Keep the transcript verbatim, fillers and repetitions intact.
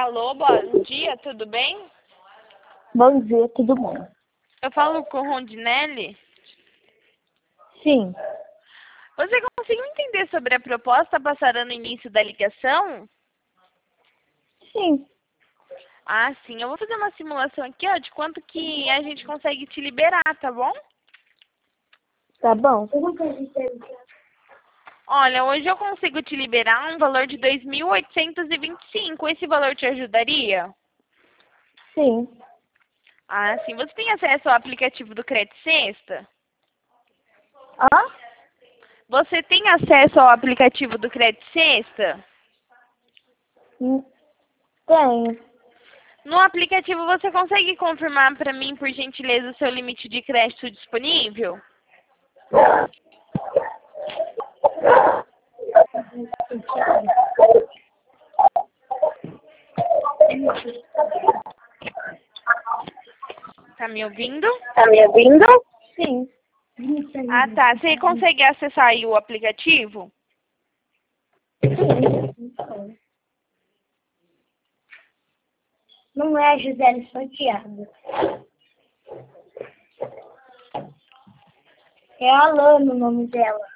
Alô, bom dia, tudo bem? Bom dia, tudo bom? Eu falo com Rondinelli. Sim. Você conseguiu entender sobre a proposta passada no início da ligação? Sim. Ah, sim. Eu vou fazer uma simulação aqui, ó, de quanto que a gente consegue te liberar, tá bom? Tá bom. Olha, hoje eu consigo te liberar um valor de dois mil oitocentos e vinte e cinco. Esse valor te ajudaria? Sim. Ah, sim. Você tem acesso ao aplicativo do Credit Sexta? Hã? Você tem acesso ao aplicativo do Credit Sexta? Hum, Tenho. No aplicativo você consegue confirmar para mim, por gentileza, o seu limite de crédito disponível? Tá me ouvindo? Tá me ouvindo? Sim. Ah, tá. Você consegue acessar aí o aplicativo? Não é a Gisele Santiago. É a Alana o nome dela.